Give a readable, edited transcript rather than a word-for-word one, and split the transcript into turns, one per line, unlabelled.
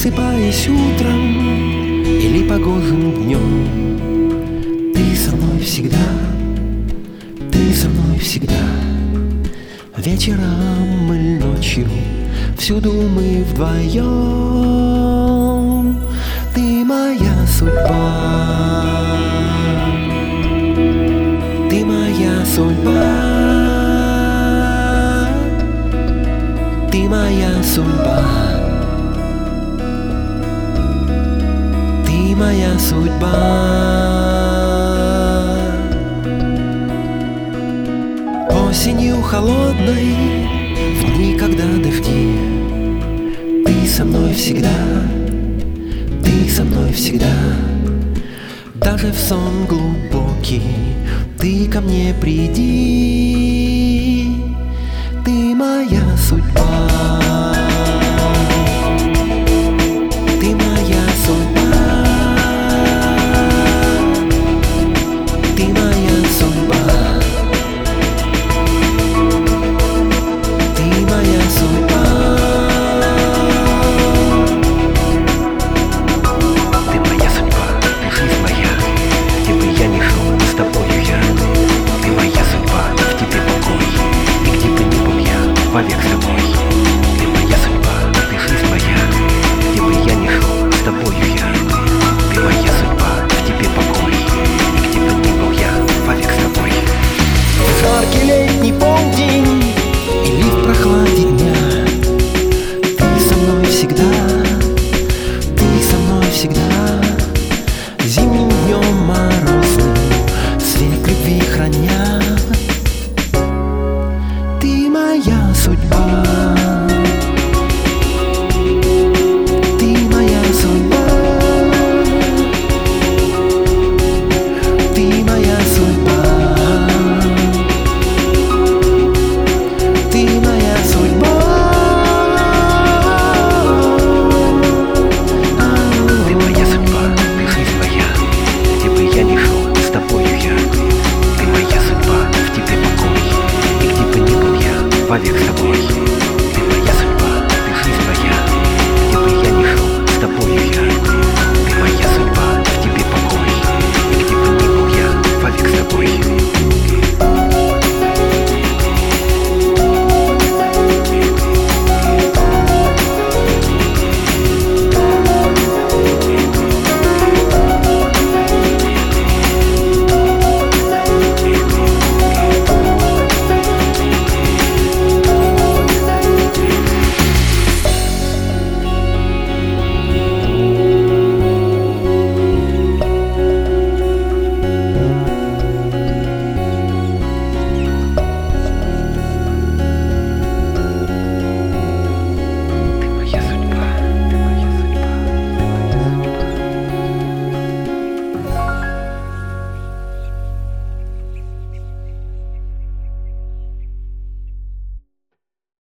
Просыпаясь утром или погожим днем, ты со мной всегда, ты со мной всегда. Вечером или ночью, всюду мы вдвоем. Ты моя судьба, ты моя судьба, ты моя судьба, ты моя судьба. Осенью холодной, в дни, когда дожди, ты со мной всегда, ты со мной всегда. Даже в сон глубокий ты ко мне приди, ты моя судьба, ты моя судьба, ты моя судьба.
Вовек с тобой. Ты моя судьба, ты жизнь моя. Где бы я ни шел, с тобою я. Ты моя судьба, в тебе покой. И где бы ни был я, вовек с тобой.
В жаркий летний полдень или в прохладе дня, ты со мной всегда, ты со мной всегда. Зимним днем морозным свет любви храня, ты моя судьба, ты моя судьба, ты моя судьба, ты моя судьба.
Ты моя судьба, ты жизнь моя. Где бы я ни шел, с тобою я. Ты моя судьба, в тебе покой. И где бы ни был я, вовек с тобой.